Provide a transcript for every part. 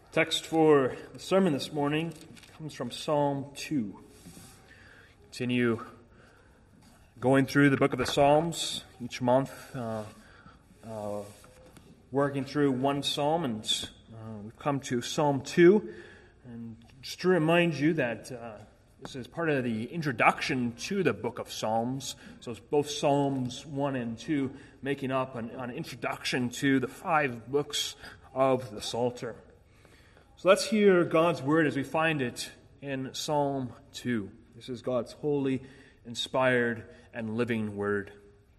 Text for the sermon this morning comes from Psalm 2. Continue going through the book of the Psalms each month, working through one psalm, and we've come to Psalm 2. And just to remind you that this is part of the introduction to the book of Psalms. So it's both Psalms 1 and 2 making up an introduction to the 5 books of the Psalter. So let's hear God's word as we find it in Psalm 2. This is God's holy, inspired, and living word.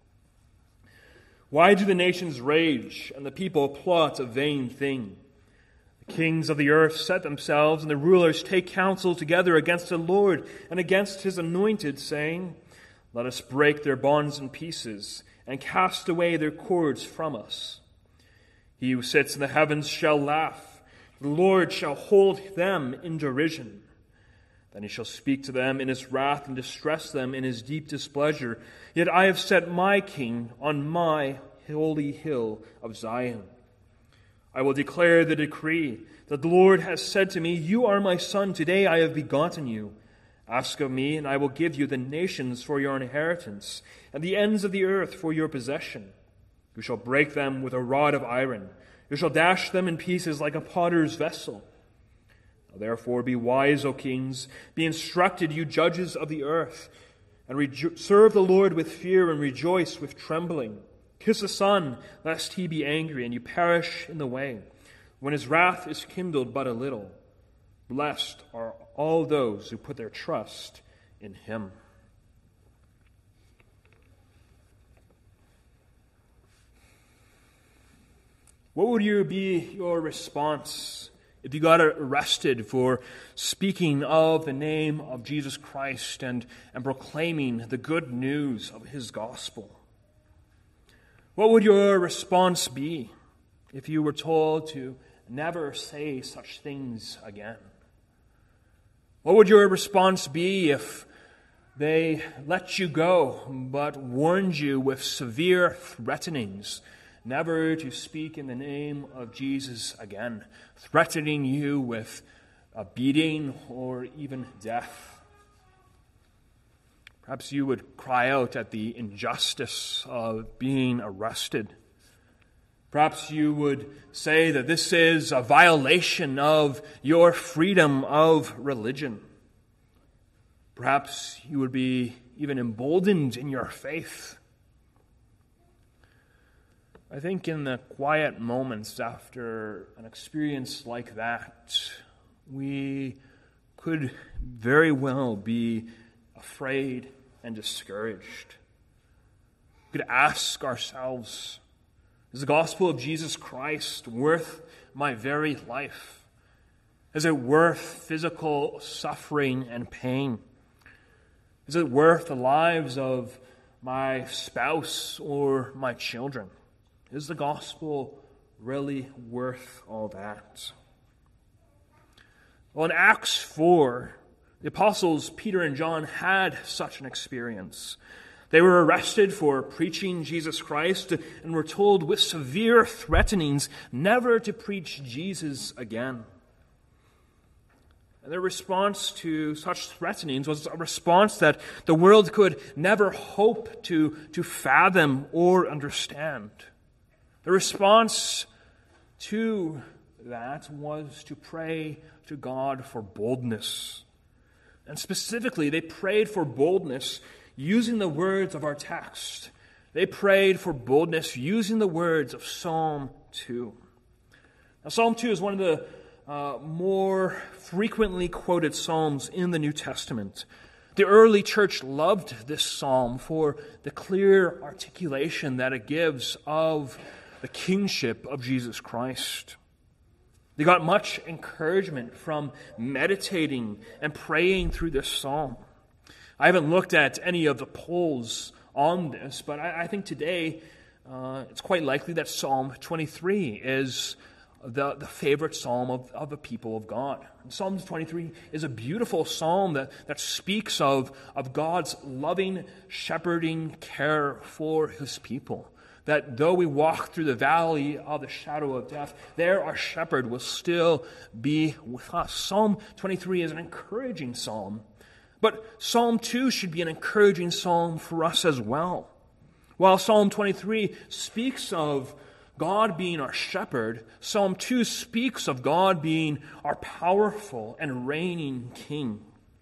Why do the nations rage and the people plot a vain thing? The kings of the earth set themselves, and the rulers take counsel together against the Lord and against his anointed, saying, "Let us break their bonds in pieces and cast away their cords from us." He who sits in the heavens shall laugh. The Lord shall hold them in derision. Then he shall speak to them in his wrath and distress them in his deep displeasure. Yet I have set my king on my holy hill of Zion. I will declare the decree that the Lord has said to me, "You are my son, today I have begotten you. Ask of me, and I will give you the nations for your inheritance, and the ends of the earth for your possession. You shall break them with a rod of iron. You shall dash them in pieces like a potter's vessel. Now therefore be wise, O kings, be instructed, you judges of the earth, and serve the Lord with fear and rejoice with trembling. Kiss the Son, lest he be angry, and you perish in the way, when his wrath is kindled but a little. Blessed are all those who put their trust in him." What would be your response if you got arrested for speaking of the name of Jesus Christ and proclaiming the good news of his gospel? What would your response be if you were told to never say such things again? What would your response be if they let you go but warned you with severe threatenings never to speak in the name of Jesus again, threatening you with a beating or even death? Perhaps you would cry out at the injustice of being arrested. Perhaps you would say that this is a violation of your freedom of religion. Perhaps you would be even emboldened in your faith. I think in the quiet moments after an experience like that, we could very well be afraid and discouraged. We could ask ourselves, is the gospel of Jesus Christ worth my very life? Is it worth physical suffering and pain? Is it worth the lives of my spouse or my children? Is the gospel really worth all that? Well, in Acts 4, the apostles Peter and John had such an experience. They were arrested for preaching Jesus Christ and were told with severe threatenings never to preach Jesus again. And their response to such threatenings was a response that the world could never hope to fathom or understand. The response to that was to pray to God for boldness. And specifically, they prayed for boldness using the words of our text. They prayed for boldness using the words of Psalm 2. Now, Psalm 2 is one of the more frequently quoted psalms in the New Testament. The early church loved this psalm for the clear articulation that it gives of the kingship of Jesus Christ. They got much encouragement from meditating and praying through this psalm. I haven't looked at any of the polls on this, but I think today it's quite likely that Psalm 23 is the favorite psalm of the people of God. And Psalm 23 is a beautiful psalm that speaks of God's loving, shepherding care for his people. that though we walk through the valley of the shadow of death, there our shepherd will still be with us. Psalm 23 is an encouraging psalm, but Psalm 2 should be an encouraging psalm for us as well. While Psalm 23 speaks of God being our shepherd, Psalm 2 speaks of God being our powerful and reigning King.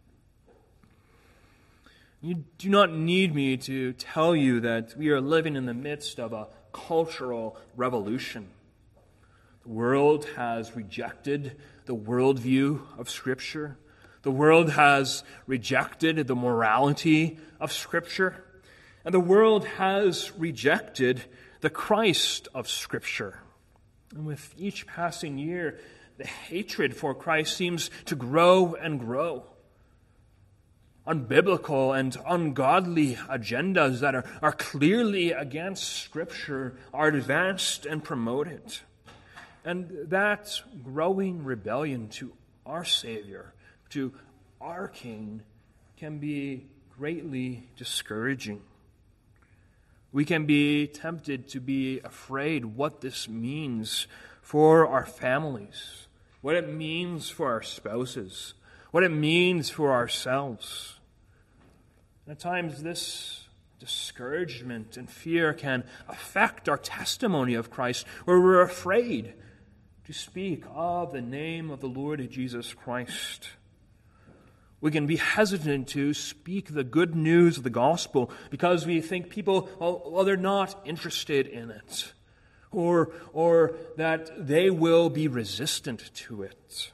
You do not need me to tell you that we are living in the midst of a cultural revolution. The world has rejected the worldview of Scripture. The world has rejected the morality of Scripture. And the world has rejected the Christ of Scripture. And with each passing year, the hatred for Christ seems to grow and grow. Unbiblical and ungodly agendas that are clearly against Scripture are advanced and promoted. And that growing rebellion to our Savior, to our King, can be greatly discouraging. We can be tempted to be afraid what this means for our families, what it means for our spouses, what it means for ourselves. And at times this discouragement and fear can affect our testimony of Christ, where we're afraid to speak of the name of the Lord Jesus Christ. We can be hesitant to speak the good news of the gospel because we think people, well, they're not interested in it, or that they will be resistant to it.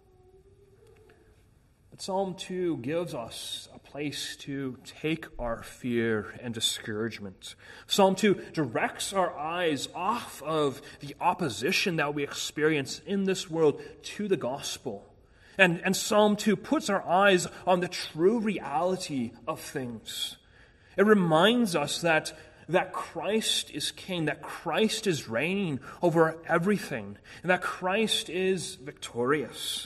But Psalm 2 gives us a place to take our fear and discouragement. Psalm 2 directs our eyes off of the opposition that we experience in this world to the gospel. And Psalm 2 puts our eyes on the true reality of things. It reminds us that Christ is King, that Christ is reigning over everything, and that Christ is victorious.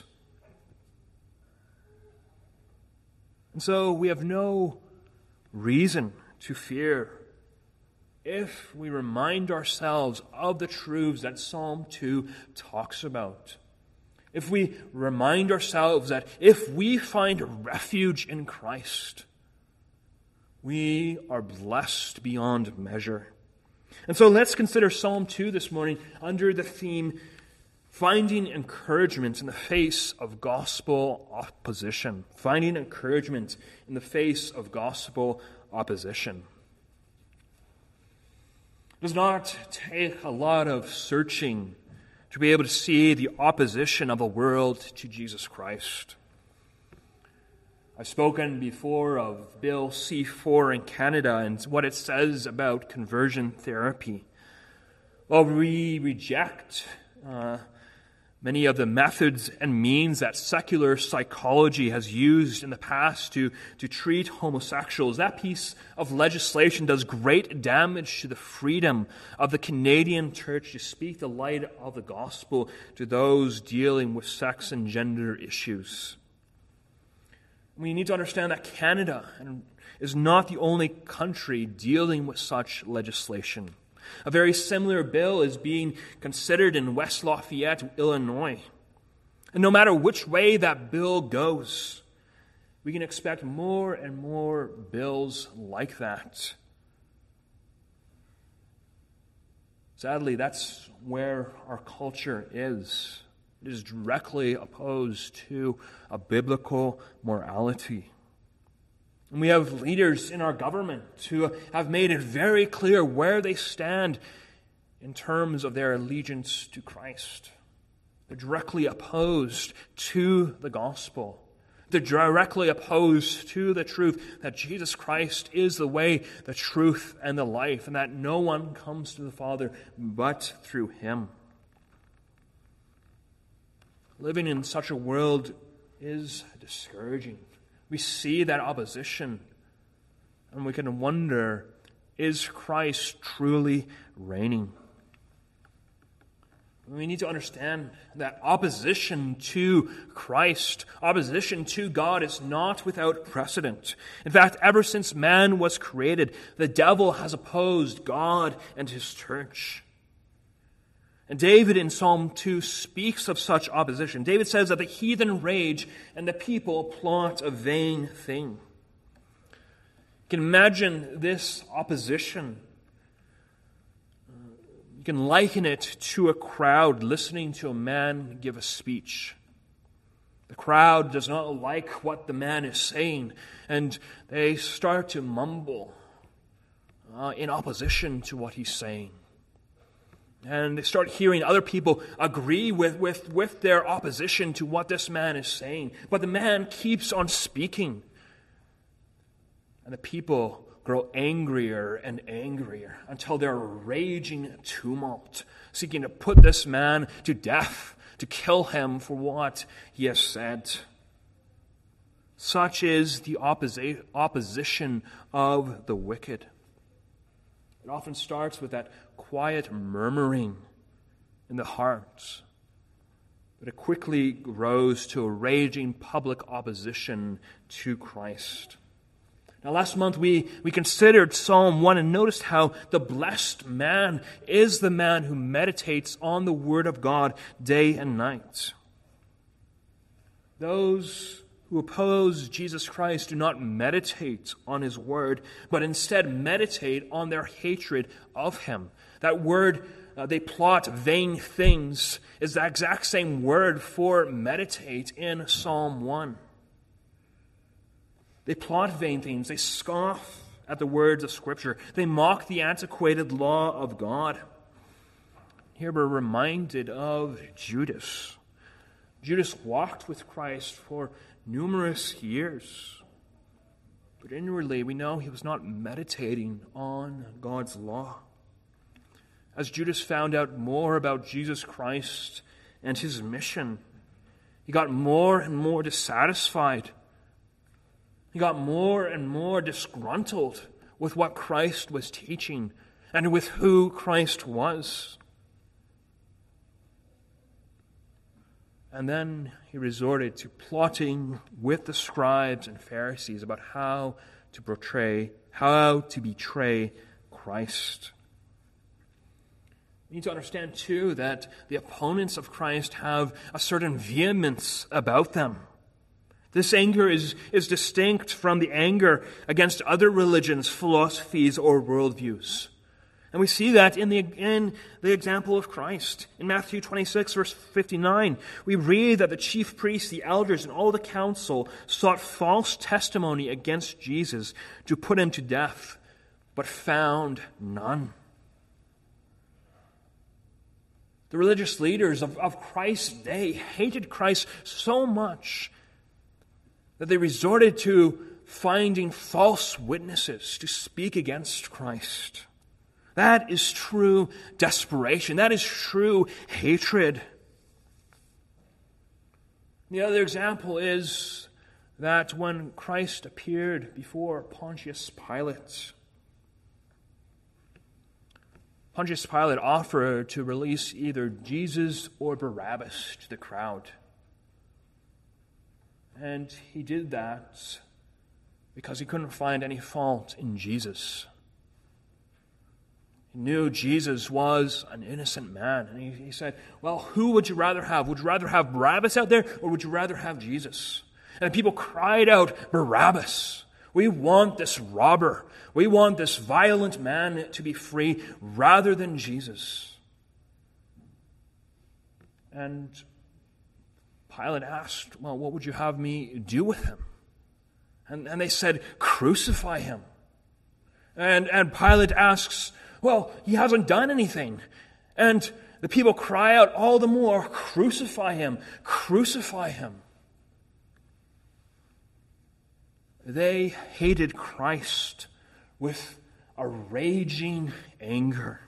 And so we have no reason to fear if we remind ourselves of the truths that Psalm 2 talks about. If we remind ourselves that if we find refuge in Christ, we are blessed beyond measure. And so let's consider Psalm 2 this morning under the theme, finding encouragement in the face of gospel opposition. Finding encouragement in the face of gospel opposition. It does not take a lot of searching to be able to see the opposition of the world to Jesus Christ. I've spoken before of Bill C-4 in Canada and what it says about conversion therapy. Well, we reject many of the methods and means that secular psychology has used in the past to treat homosexuals. That piece of legislation does great damage to the freedom of the Canadian church to speak the light of the gospel to those dealing with sex and gender issues. We need to understand that Canada is not the only country dealing with such legislation. A very similar bill is being considered in West Lafayette, Illinois. And no matter which way that bill goes, we can expect more and more bills like that. Sadly, that's where our culture is. It is directly opposed to a biblical morality. And we have leaders in our government who have made it very clear where they stand in terms of their allegiance to Christ. They're directly opposed to the gospel. They're directly opposed to the truth that Jesus Christ is the way, the truth, and the life, and that no one comes to the Father but through Him. Living in such a world is discouraging. We see that opposition, and we can wonder, is Christ truly reigning? We need to understand that opposition to Christ, opposition to God, is not without precedent. In fact, ever since man was created, the devil has opposed God and his church. And David in Psalm 2 speaks of such opposition. David says that the heathen rage and the people plot a vain thing. You can imagine this opposition. You can liken it to a crowd listening to a man give a speech. The crowd does not like what the man is saying, and they start to mumble in opposition to what he's saying. And they start hearing other people agree with their opposition to what this man is saying. But the man keeps on speaking. And the people grow angrier and angrier until they're raging tumult, seeking to put this man to death, to kill him for what he has said. Such is the opposition of the wicked. It often starts with that quiet murmuring in the heart, but it quickly grows to a raging public opposition to Christ. Now, last month we considered Psalm 1 and noticed how the blessed man is the man who meditates on the Word of God day and night. Those who oppose Jesus Christ do not meditate on His Word, but instead meditate on their hatred of Him. That word, they plot vain things, is the exact same word for meditate in Psalm 1. They plot vain things. They scoff at the words of Scripture. They mock the antiquated law of God. Here we're reminded of Judas. Judas walked with Christ for numerous years. But inwardly, we know he was not meditating on God's law. As Judas found out more about Jesus Christ and his mission, he got more and more dissatisfied. He got more and more disgruntled with what Christ was teaching and with who Christ was. And then he resorted to plotting with the scribes and Pharisees about how to betray Christ. We need to understand, too, that the opponents of Christ have a certain vehemence about them. This anger is distinct from the anger against other religions, philosophies, or worldviews. And we see that in the example of Christ. In Matthew 26, verse 59, we read that the chief priests, the elders, and all the council sought false testimony against Jesus to put him to death, but found none. The religious leaders of Christ's day hated Christ so much that they resorted to finding false witnesses to speak against Christ. That is true desperation. That is true hatred. The other example is that when Christ appeared before Pontius Pilate, Pontius Pilate offered to release either Jesus or Barabbas to the crowd. And he did that because he couldn't find any fault in Jesus. He knew Jesus was an innocent man. And he said, well, who would you rather have? Would you rather have Barabbas out there, or would you rather have Jesus? And people cried out, Barabbas. We want this robber. We want this violent man to be free rather than Jesus. And Pilate asked, well, what would you have me do with him? And they said, crucify him. And Pilate asks, well, he hasn't done anything. And the people cry out all the more, crucify him, crucify him. They hated Christ with a raging anger.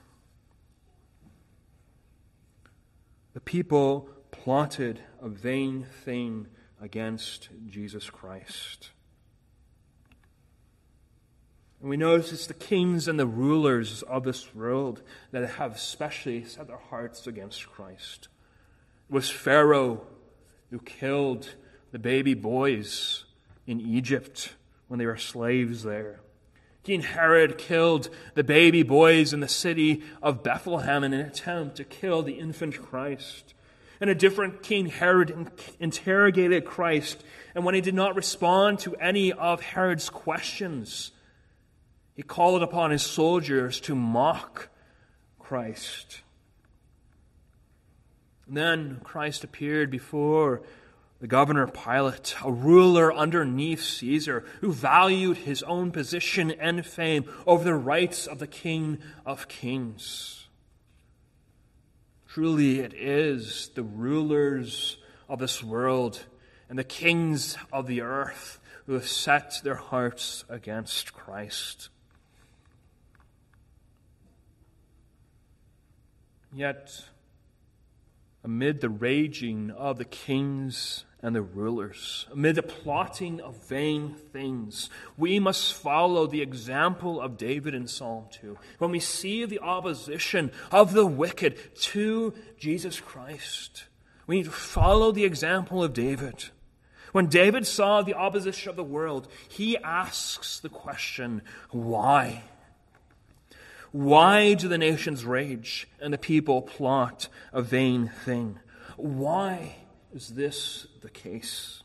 The people plotted a vain thing against Jesus Christ. And we notice it's the kings and the rulers of this world that have especially set their hearts against Christ. It was Pharaoh who killed the baby boys in Egypt when they were slaves there. King Herod killed the baby boys in the city of Bethlehem in an attempt to kill the infant Christ. And a different King Herod interrogated Christ, and when he did not respond to any of Herod's questions, he called upon his soldiers to mock Christ. And then Christ appeared before the governor Pilate, a ruler underneath Caesar, who valued his own position and fame over the rights of the King of Kings. Truly, it is the rulers of this world and the kings of the earth who have set their hearts against Christ. Yet, amid the raging of the kings and the rulers, amid the plotting of vain things, we must follow the example of David in Psalm 2. When we see the opposition of the wicked to Jesus Christ, we need to follow the example of David. When David saw the opposition of the world, he asks the question, why? Why do the nations rage and the people plot a vain thing? Why is this the case?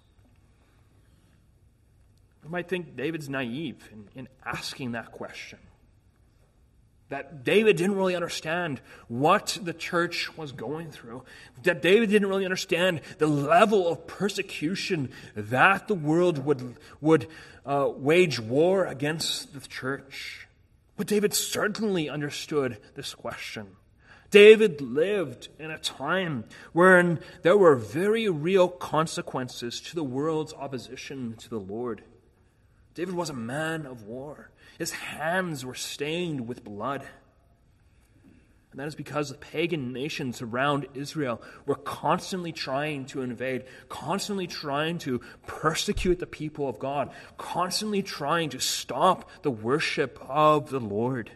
We might think David's naive in asking that question. That David didn't really understand what the church was going through. That David didn't really understand the level of persecution that the world would wage war against the church. But David certainly understood this question. David lived in a time wherein there were very real consequences to the world's opposition to the Lord. David was a man of war. His hands were stained with blood. And that is because the pagan nations around Israel were constantly trying to invade, constantly trying to persecute the people of God, constantly trying to stop the worship of the Lord.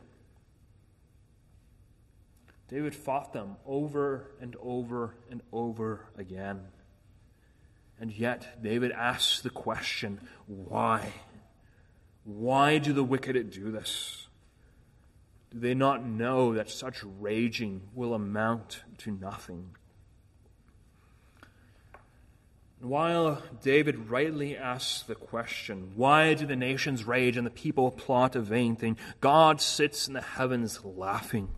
David fought them over and over and over again. And yet David asks the question, why? Why do the wicked do this? Do they not know that such raging will amount to nothing? While David rightly asks the question, why do the nations rage and the people plot a vain thing? God sits in the heavens laughing.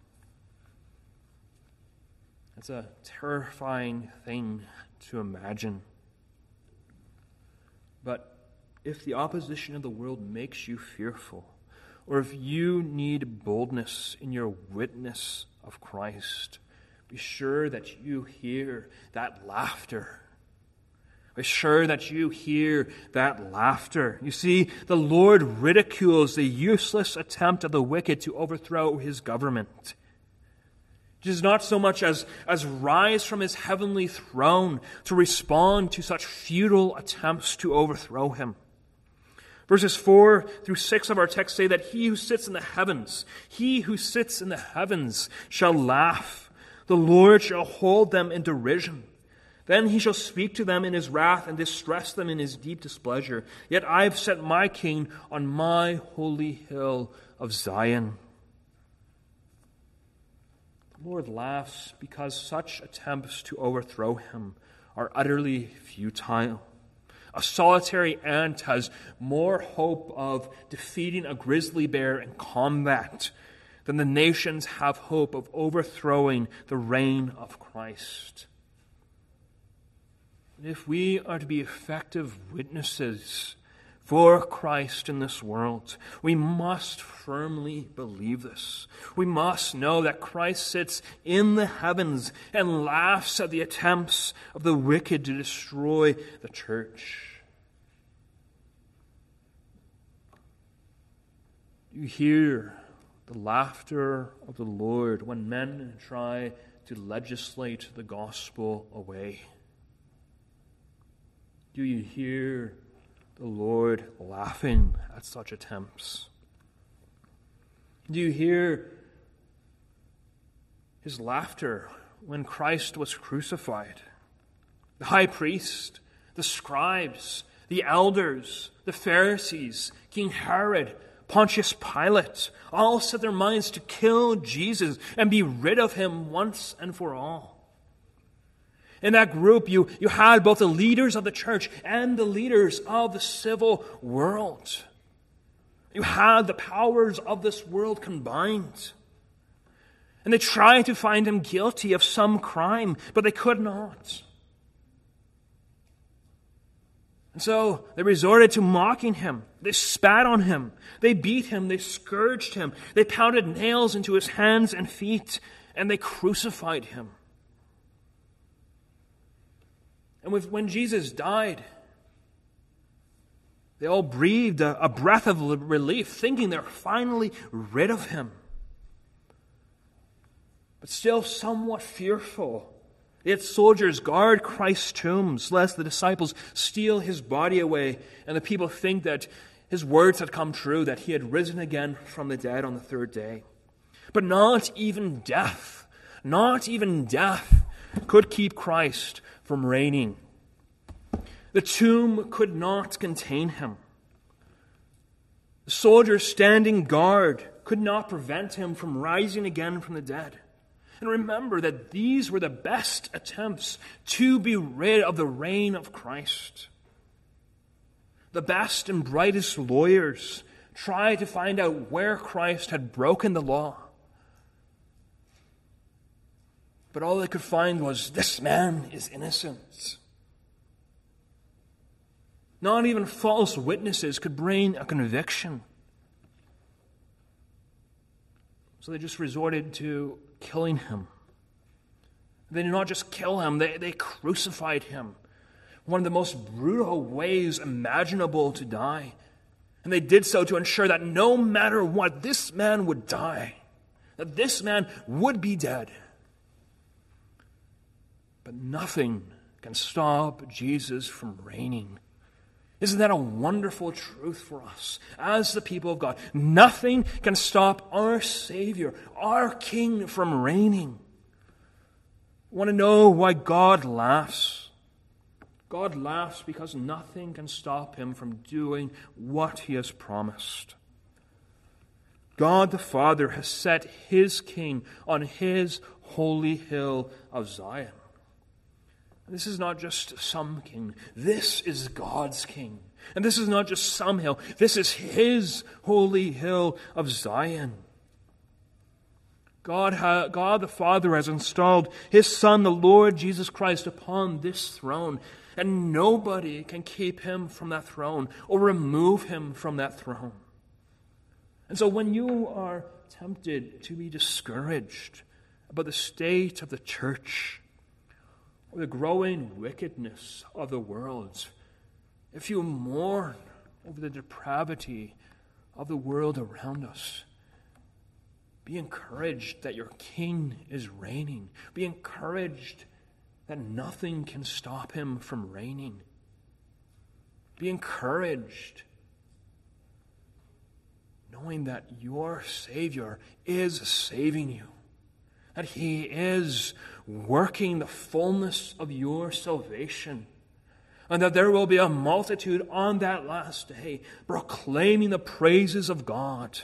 It's a terrifying thing to imagine. But if the opposition of the world makes you fearful, or if you need boldness in your witness of Christ, be sure that you hear that laughter. Be sure that you hear that laughter. You see, the Lord ridicules the useless attempt of the wicked to overthrow his government. He does not so much as rise from his heavenly throne to respond to such futile attempts to overthrow him. Verses 4 through 6 of our text say that he who sits in the heavens shall laugh. The Lord shall hold them in derision. Then he shall speak to them in his wrath and distress them in his deep displeasure. Yet I have set my king on my holy hill of Zion. The Lord laughs because such attempts to overthrow him are utterly futile. A solitary ant has more hope of defeating a grizzly bear in combat than the nations have hope of overthrowing the reign of Christ. And if we are to be effective witnesses for Christ in this world, we must firmly believe this. We must know that Christ sits in the heavens and laughs at the attempts of the wicked to destroy the church. You hear the laughter of the Lord when men try to legislate the gospel away. Do you hear the Lord laughing at such attempts? Do you hear his laughter when Christ was crucified? The high priest, the scribes, the elders, the Pharisees, King Herod, Pontius Pilate, all set their minds to kill Jesus and be rid of him once and for all. In that group, you had both the leaders of the church and the leaders of the civil world. You had the powers of this world combined. And they tried to find him guilty of some crime, but they could not. And so they resorted to mocking him. They spat on him. They beat him. They scourged him. They pounded nails into his hands and feet, and they crucified him. And when Jesus died, they all breathed a breath of relief, thinking they're finally rid of him. But still somewhat fearful, yet soldiers guard Christ's tombs, lest the disciples steal his body away, and the people think that his words had come true, that he had risen again from the dead on the third day. But not even death could keep Christ from reigning. The tomb could not contain him. The soldiers standing guard could not prevent him from rising again from the dead. And remember that these were the best attempts to be rid of the reign of Christ. The best and brightest lawyers tried to find out where Christ had broken the law. But all they could find was, this man is innocent. Not even false witnesses could bring a conviction. So they just resorted to killing him. They did not just kill him, they crucified him. One of the most brutal ways imaginable to die. And they did so to ensure that no matter what, this man would die. That this man would be dead. But nothing can stop Jesus from reigning. Isn't that a wonderful truth for us as the people of God? Nothing can stop our Savior, our King, from reigning. Want to know why God laughs? God laughs because nothing can stop him from doing what he has promised. God the Father has set his King on his holy hill of Zion. This is not just some king. This is God's king. And this is not just some hill. This is his holy hill of Zion. God the Father has installed his Son, the Lord Jesus Christ, upon this throne. And nobody can keep him from that throne or remove him from that throne. And so when you are tempted to be discouraged about the state of the church, or the growing wickedness of the world, if you mourn over the depravity of the world around us, be encouraged that your King is reigning. Be encouraged that nothing can stop him from reigning. Be encouraged knowing that your Savior is saving you. That he is working the fullness of your salvation. And that there will be a multitude on that last day proclaiming the praises of God.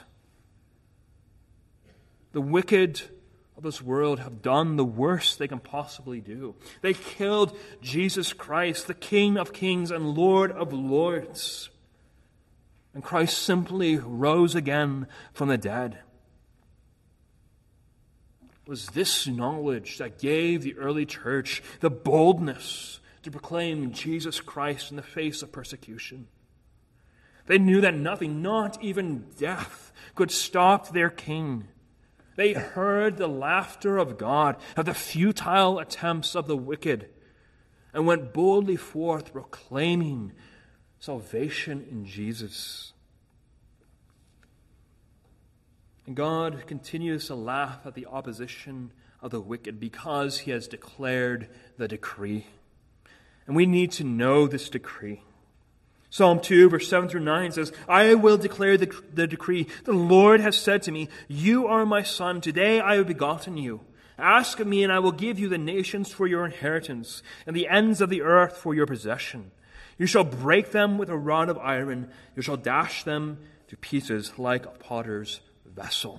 The wicked of this world have done the worst they can possibly do. They killed Jesus Christ, the King of kings and Lord of lords. And Christ simply rose again from the dead. It was this knowledge that gave the early church the boldness to proclaim Jesus Christ in the face of persecution. They knew that nothing, not even death, could stop their king. They heard the laughter of God at the futile attempts of the wicked and went boldly forth proclaiming salvation in Jesus. And God continues to laugh at the opposition of the wicked because he has declared the decree. And we need to know this decree. Psalm 2, verse 7 through 9 says, I will declare the decree. The Lord has said to me, you are my son. Today I have begotten you. Ask of me, and I will give you the nations for your inheritance, and the ends of the earth for your possession. You shall break them with a rod of iron. You shall dash them to pieces like a potter's vessel.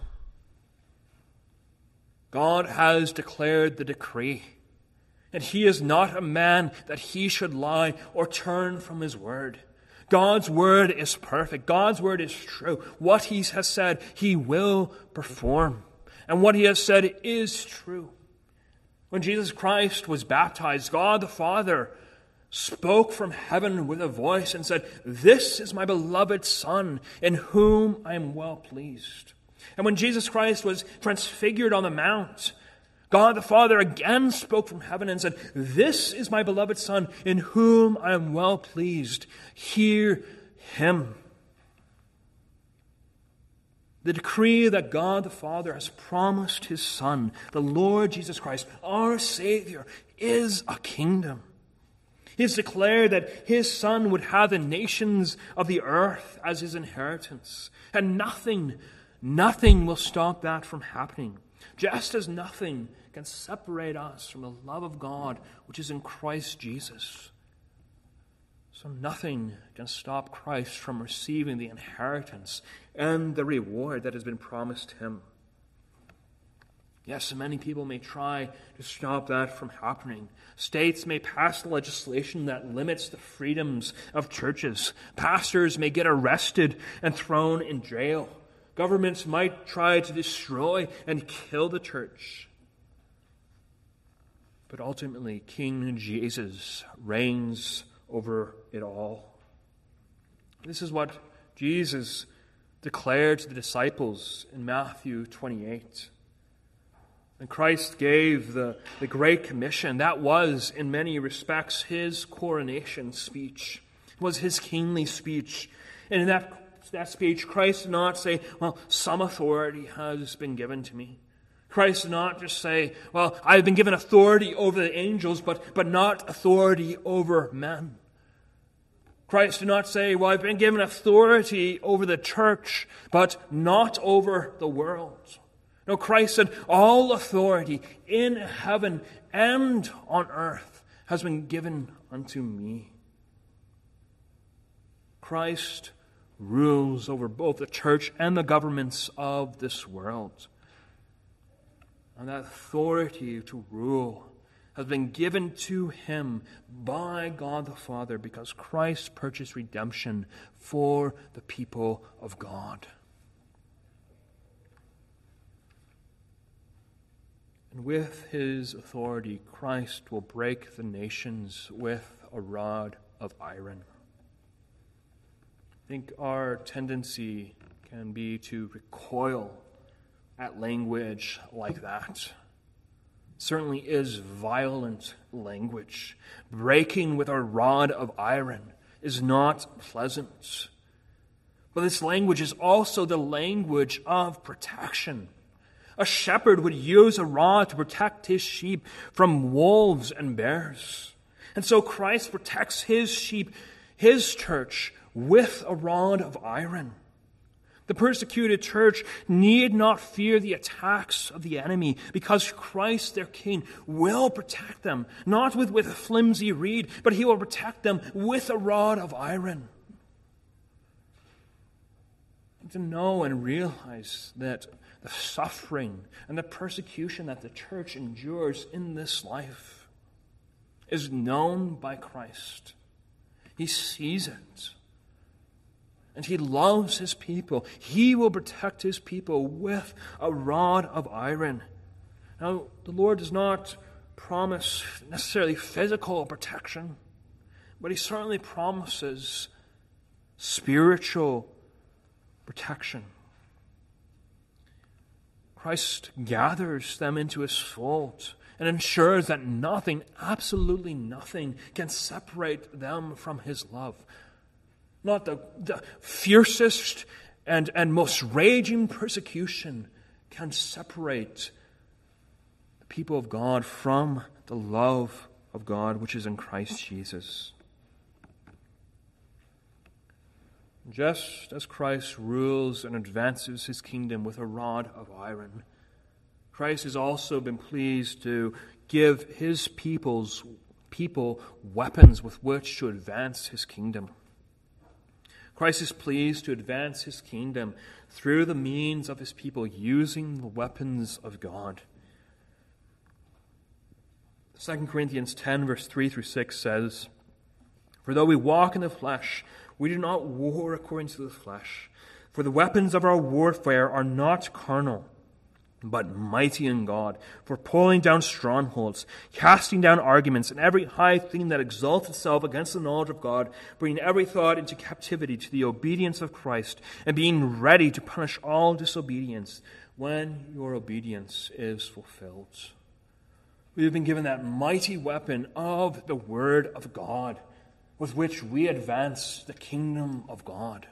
God has declared the decree, and he is not a man that he should lie or turn from his word. God's word is perfect. God's word is true. What he has said, he will perform. And what he has said is true. When Jesus Christ was baptized, God the Father spoke from heaven with a voice and said, this is my beloved Son, in whom I am well pleased. And when Jesus Christ was transfigured on the mount, God the Father again spoke from heaven and said, this is my beloved Son, in whom I am well pleased. Hear him. The decree that God the Father has promised his Son, the Lord Jesus Christ, our Savior, is a kingdom. He has declared that his Son would have the nations of the earth as his inheritance. And nothing will stop that from happening. Just as nothing can separate us from the love of God which is in Christ Jesus. So nothing can stop Christ from receiving the inheritance and the reward that has been promised him. Yes, many people may try to stop that from happening. States may pass legislation that limits the freedoms of churches. Pastors may get arrested and thrown in jail. Governments might try to destroy and kill the church. But ultimately, King Jesus reigns over it all. This is what Jesus declared to the disciples in Matthew 28. And Christ gave the Great Commission. That was, in many respects, his coronation speech. It was his kingly speech. And in that speech, Christ did not say, well, some authority has been given to me. Christ did not just say, well, I've been given authority over the angels, but not authority over men. Christ did not say, well, I've been given authority over the church, but not over the world. No, Christ said, all authority in heaven and on earth has been given unto me. Christ rules over both the church and the governments of this world. And that authority to rule has been given to him by God the Father because Christ purchased redemption for the people of God. And with his authority, Christ will break the nations with a rod of iron. I think our tendency can be to recoil at language like that. It certainly is violent language. Breaking with a rod of iron is not pleasant. But this language is also the language of protection. A shepherd would use a rod to protect his sheep from wolves and bears. And so Christ protects his sheep, his church, with a rod of iron. The persecuted church need not fear the attacks of the enemy because Christ, their King, will protect them, not with a flimsy reed, but he will protect them with a rod of iron. And to know and realize that the suffering and the persecution that the church endures in this life is known by Christ. He sees it. And he loves his people. He will protect his people with a rod of iron. Now, the Lord does not promise necessarily physical protection, but he certainly promises spiritual protection. Christ gathers them into his fold and ensures that nothing, absolutely nothing, can separate them from his love. Not the fiercest and most raging persecution can separate the people of God from the love of God which is in Christ Jesus. Just as Christ rules and advances his kingdom with a rod of iron, Christ has also been pleased to give his people weapons with which to advance his kingdom. Christ is pleased to advance his kingdom through the means of his people using the weapons of God. 2 Corinthians 10, verse 3 through 6 says, "For though we walk in the flesh, we do not war according to the flesh. For the weapons of our warfare are not carnal, but mighty in God, for pulling down strongholds, casting down arguments, and every high thing that exalts itself against the knowledge of God, bringing every thought into captivity to the obedience of Christ, and being ready to punish all disobedience when your obedience is fulfilled." We have been given that mighty weapon of the Word of God, with which we advance the kingdom of God.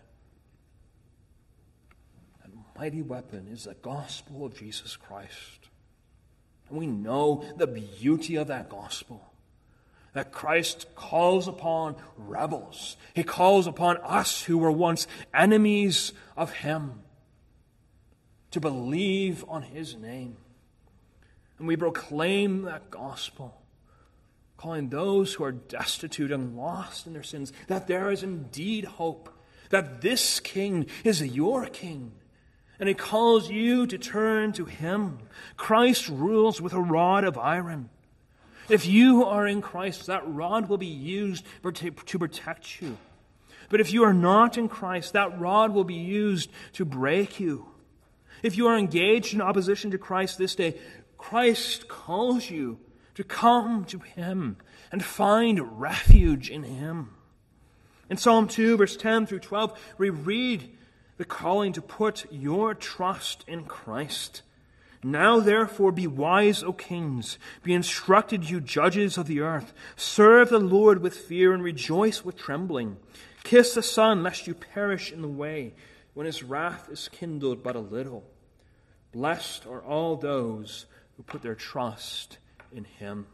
That mighty weapon is the gospel of Jesus Christ. And we know the beauty of that gospel, that Christ calls upon rebels. He calls upon us who were once enemies of him to believe on his name. And we proclaim that gospel, calling those who are destitute and lost in their sins that there is indeed hope, that this King is your King, and he calls you to turn to him. Christ rules with a rod of iron. If you are in Christ, that rod will be used to protect you. But if you are not in Christ, that rod will be used to break you. If you are engaged in opposition to Christ this day, Christ calls you to come to him and find refuge in him. In Psalm 2, verse 10 through 12, we read the calling to put your trust in Christ. "Now therefore be wise, O kings. Be instructed, you judges of the earth. Serve the Lord with fear and rejoice with trembling. Kiss the Son, lest you perish in the way, when his wrath is kindled but a little. Blessed are all those who put their trust in him."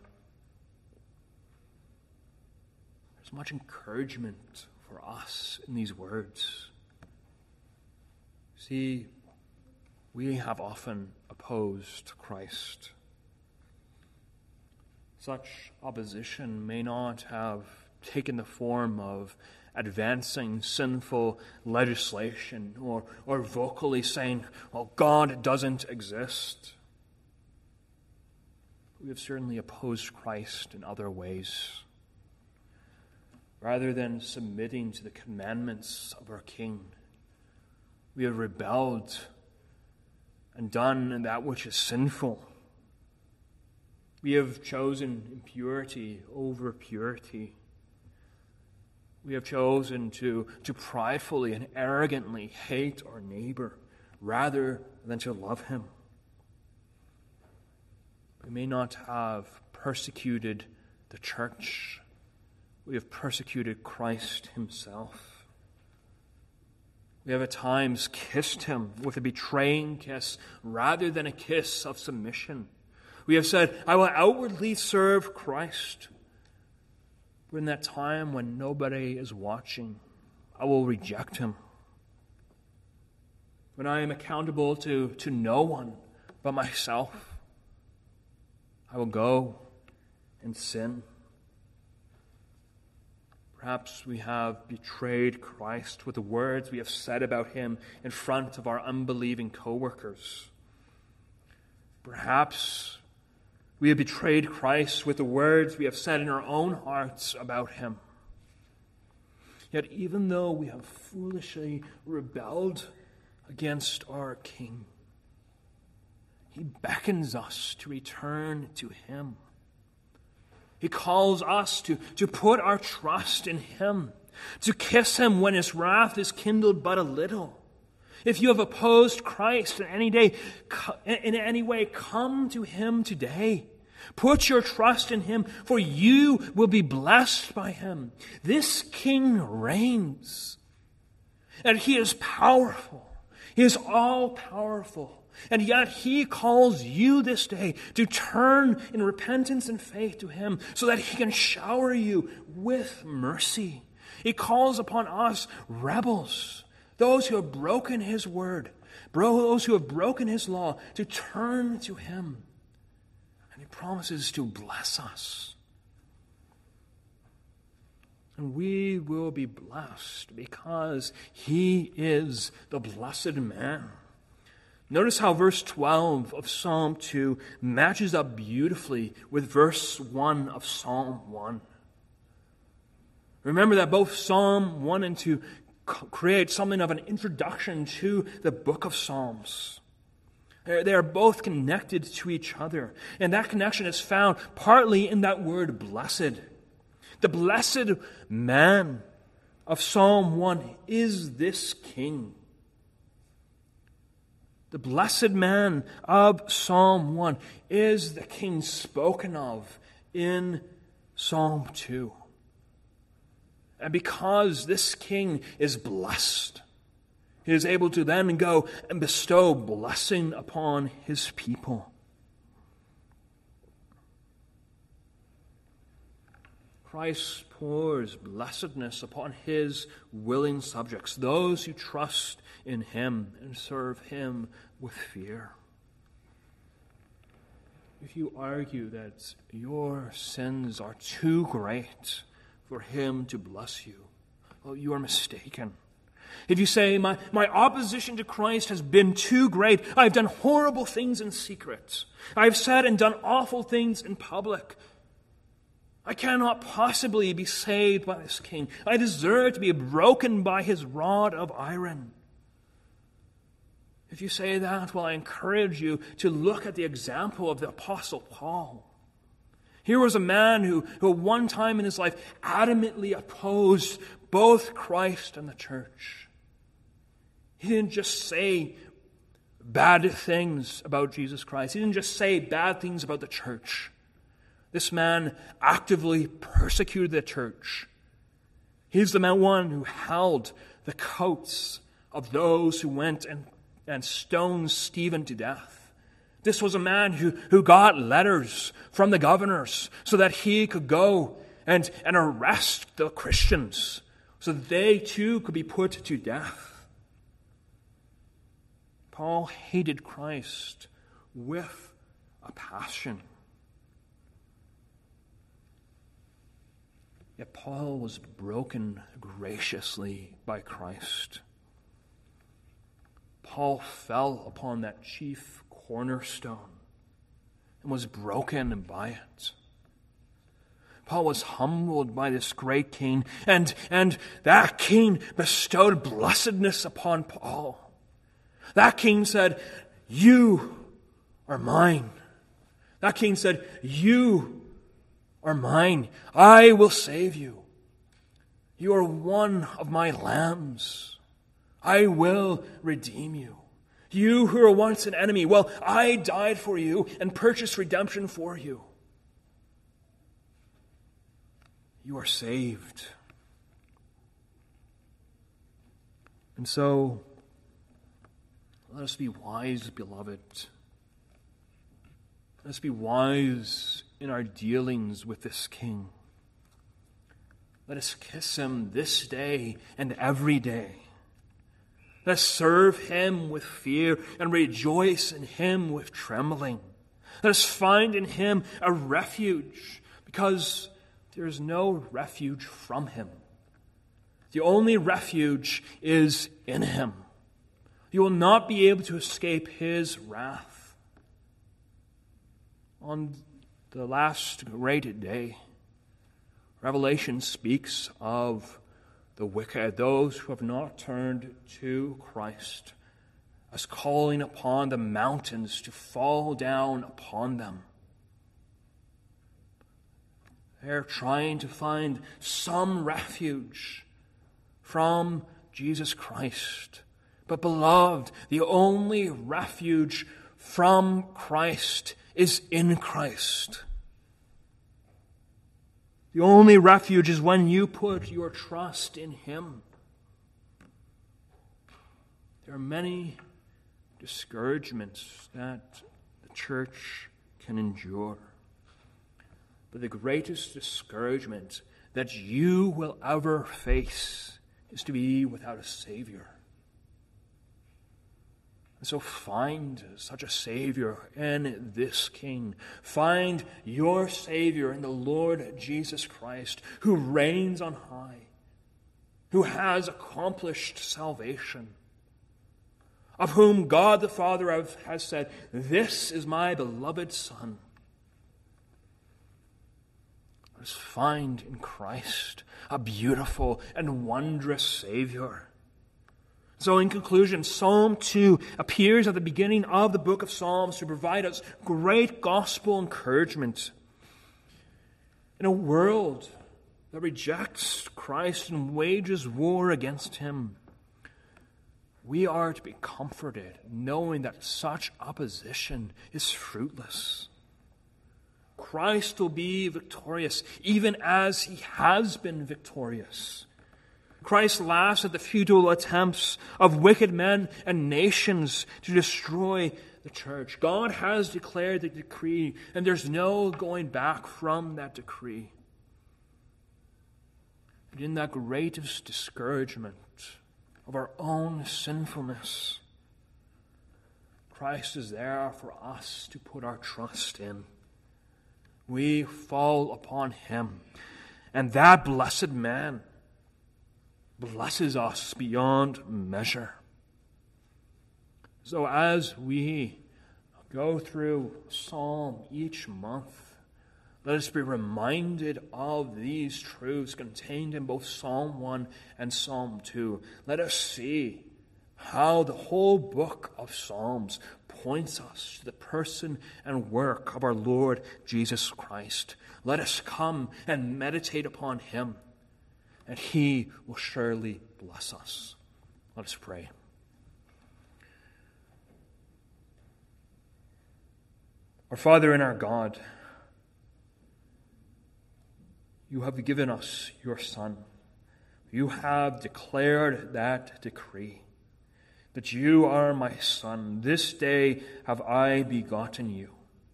There's much encouragement for us in these words. See, we have often opposed Christ. Such opposition may not have taken the form of advancing sinful legislation or vocally saying, "Well, God doesn't exist." We have certainly opposed Christ in other ways. Rather than submitting to the commandments of our King, we have rebelled and done that which is sinful. We have chosen impurity over purity. We have chosen to pridefully and arrogantly hate our neighbor rather than to love him. We may not have persecuted the church. We have persecuted Christ himself. We have at times kissed him with a betraying kiss rather than a kiss of submission. We have said, "I will outwardly serve Christ." But in that time when nobody is watching, I will reject him. When I am accountable to no one but myself, I will go and sin. Perhaps we have betrayed Christ with the words we have said about him in front of our unbelieving co-workers. Perhaps we have betrayed Christ with the words we have said in our own hearts about him. Yet even though we have foolishly rebelled against our King, he beckons us to return to him. He calls us to put our trust in him, to kiss him when his wrath is kindled but a little. If you have opposed Christ in any way, come to him today. Put your trust in him, for you will be blessed by him. This King reigns, and he is powerful. He is all-powerful. And yet he calls you this day to turn in repentance and faith to him so that he can shower you with mercy. He calls upon us, rebels, those who have broken his word, those who have broken his law, to turn to him. And he promises to bless us. And we will be blessed because he is the blessed man. Notice how verse 12 of Psalm 2 matches up beautifully with verse 1 of Psalm 1. Remember that both Psalm 1 and 2 create something of an introduction to the book of Psalms. They are both connected to each other. And that connection is found partly in that word blessed. The blessed man of Psalm 1 is this king. The blessed man of Psalm 1 is the king spoken of in Psalm 2. And because this king is blessed, he is able to then go and bestow blessing upon his people. Christ pours blessedness upon his willing subjects, those who trust in him and serve him with fear. If you argue that your sins are too great for him to bless you, well, you are mistaken. If you say, my opposition to Christ has been too great, I've done horrible things in secret, I've said and done awful things in public, I cannot possibly be saved by this king, I deserve to be broken by his rod of iron. If you say that, well, I encourage you to look at the example of the Apostle Paul. Here was a man who at one time in his life adamantly opposed both Christ and the church. He didn't just say bad things about Jesus Christ. He didn't just say bad things about the church. This man actively persecuted the church. He's the one who held the coats of those who went and stoned Stephen to death. This was a man who got letters from the governors so that he could go and arrest the Christians so that they too could be put to death. Paul hated Christ with a passion. Yet Paul was broken graciously by Christ. Paul fell upon that chief cornerstone and was broken by it. Paul was humbled by this great king, and that king bestowed blessedness upon Paul. That king said, "You are mine." That king said, "You are mine. I will save you. You are one of my lambs. I will redeem you. You who were once an enemy, well, I died for you and purchased redemption for you. You are saved." And so, let us be wise, beloved. Let us be wise in our dealings with this king. Let us kiss him this day and every day. Let us serve him with fear and rejoice in him with trembling. Let us find in him a refuge, because there is no refuge from him. The only refuge is in him. You will not be able to escape his wrath. On the last great day, Revelation speaks of the wicked, those who have not turned to Christ, as calling upon the mountains to fall down upon them. They're trying to find some refuge from Jesus Christ. But beloved, the only refuge from Christ is in Christ. The only refuge is when you put your trust in him. There are many discouragements that the church can endure. But the greatest discouragement that you will ever face is to be without a Savior. And so find such a Savior in this King. Find your Savior in the Lord Jesus Christ, who reigns on high, who has accomplished salvation, of whom God the Father has said, "This is my beloved Son." Let us find in Christ a beautiful and wondrous Savior. So in conclusion, Psalm 2 appears at the beginning of the book of Psalms to provide us great gospel encouragement. In a world that rejects Christ and wages war against him, we are to be comforted knowing that such opposition is fruitless. Christ will be victorious, even as he has been victorious. Christ laughs at the futile attempts of wicked men and nations to destroy the church. God has declared the decree, and there's no going back from that decree. But in that greatest discouragement of our own sinfulness, Christ is there for us to put our trust in. We fall upon him, and that blessed man blesses us beyond measure. So as we go through Psalm each month, let us be reminded of these truths contained in both Psalm 1 and Psalm 2. Let us see how the whole book of Psalms points us to the person and work of our Lord Jesus Christ. Let us come and meditate upon him, and he will surely bless us. Let us pray. Our Father and our God, you have given us your Son. You have declared that decree, that you are my Son. This day have I begotten you.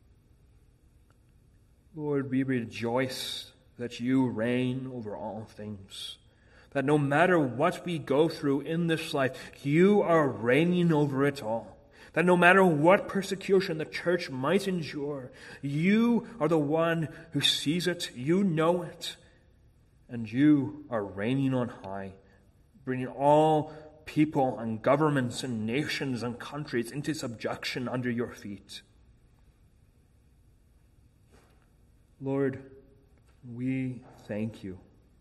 Lord, we rejoice that you reign over all things, that no matter what we go through in this life, you are reigning over it all, that no matter what persecution the church might endure, you are the one who sees it, you know it, and you are reigning on high, bringing all people and governments and nations and countries into subjection under your feet. Lord, we thank you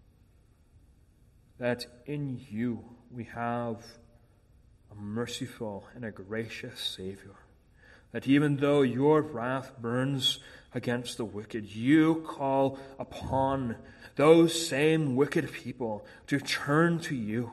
that in you we have a merciful and a gracious Savior, that even though your wrath burns against the wicked, you call upon those same wicked people to turn to you.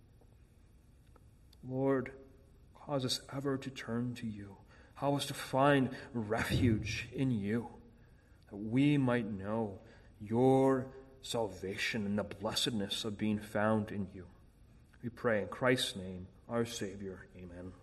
Lord, cause us ever to turn to you. Help us to find refuge in you, that we might know your salvation and the blessedness of being found in you. We pray in Christ's name, our Savior. Amen.